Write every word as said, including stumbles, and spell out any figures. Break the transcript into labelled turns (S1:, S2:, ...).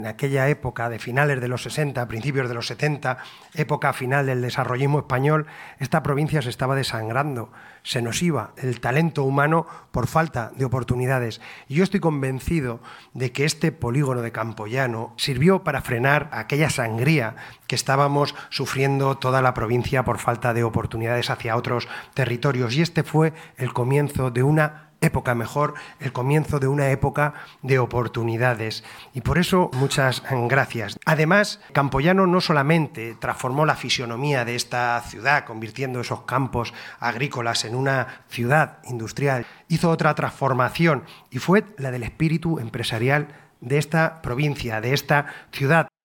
S1: En aquella época de finales de los sesenta, principios de los setenta, época final del desarrollismo español, esta provincia se estaba desangrando, se nos iba el talento humano por falta de oportunidades. Y yo estoy convencido de que este polígono de Campoyano sirvió para frenar aquella sangría que estábamos sufriendo toda la provincia por falta de oportunidades hacia otros territorios. Y este fue el comienzo de una época mejor, el comienzo de una época de oportunidades. Y por eso, muchas gracias. Además, Campoyano no solamente transformó la fisonomía de esta ciudad, convirtiendo esos campos agrícolas en una ciudad industrial, hizo otra transformación y fue la del espíritu empresarial de esta provincia, de esta ciudad.